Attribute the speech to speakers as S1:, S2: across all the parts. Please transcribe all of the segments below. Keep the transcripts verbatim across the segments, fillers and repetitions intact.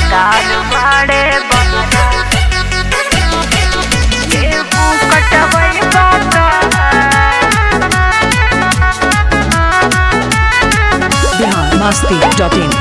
S1: भतार बाड़े बहरा गेहूं कटवई बाता
S2: बिहार मस्ती डॉट इन।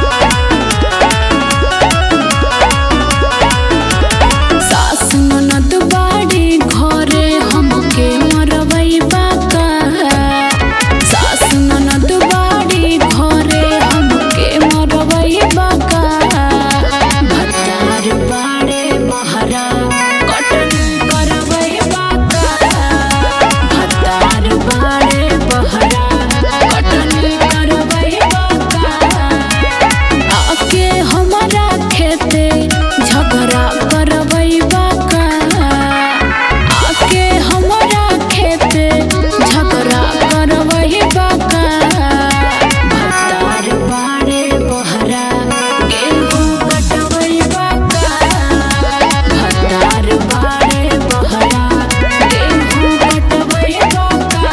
S3: सास ननद बाड़ी घरे हमके मरवई बाका। सास ननद बाड़ी घरे हमके मरवई बाका। भतार बाड़े बहरा कटनी करवई बाका। भतार बाड़े बहरा कटनी करवई बाका। आके हमारा खेते झगड़ा करवई बाका। आके हमारा खेते झगड़ा करवई बाका। भतार बाड़े बहरा गेहूं कटवई बाका। भतार बाड़े बहरा गेहूं कटवई बाका।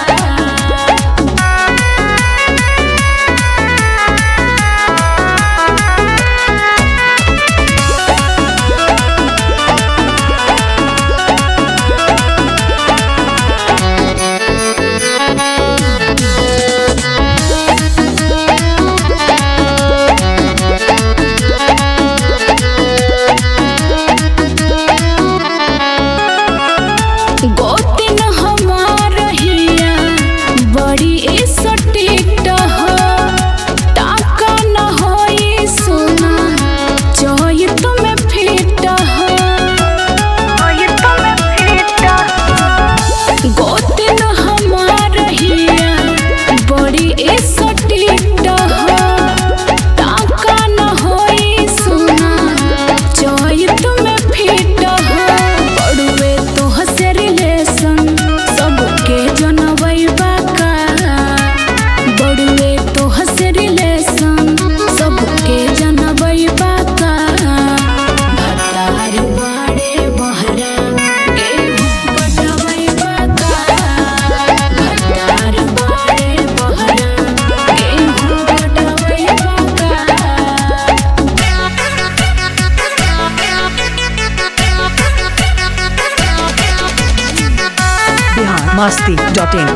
S3: गोतिन हमार हिया बड़ी सटीट हो। टाका न होई सोना चोई तुम्हें फिट हो। गोतिन हमार हिया बड़ी सटीट हो। टाका न होई सोना चोई तुम्हें फिट हो। बड़ुए तो हसे रिलेशन सबके जनवई बाका। बड़ुए तो हसे रिलेशन सबके जनवई बाका। भतार बाड़े बहरा गेहूं कटवई बाका। भतार बाड़े बहरा गेहूं कटवई बाका।
S2: Bihar Masti dot in.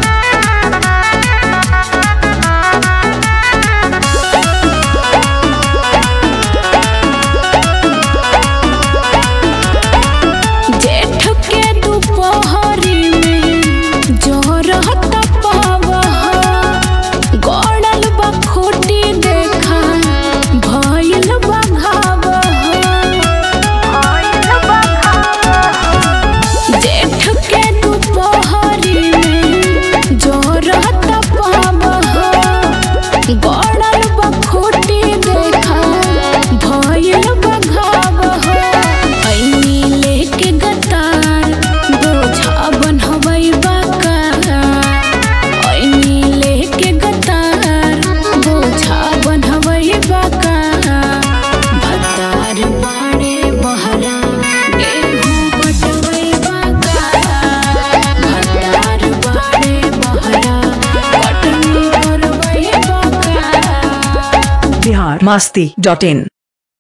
S3: जेठ के दोपहरी में जोरहत पावह। गड़ल बा खोटी देखा भइल बा घावह। जेठ के दोपहरी में जोरहत पावह। गड़ल बा खोटी देखा भइल बा घावह। ऐनी लेके गतार बोझा बनवई बाका। ऐनी लेके गतार बोझा बनवई बाका। भतार बाड़े बहरा गेहूं कटवई बाका। भतार बाड़े बहरा कटनी करवई बाका।
S2: बिहार मस्ती डॉट इन।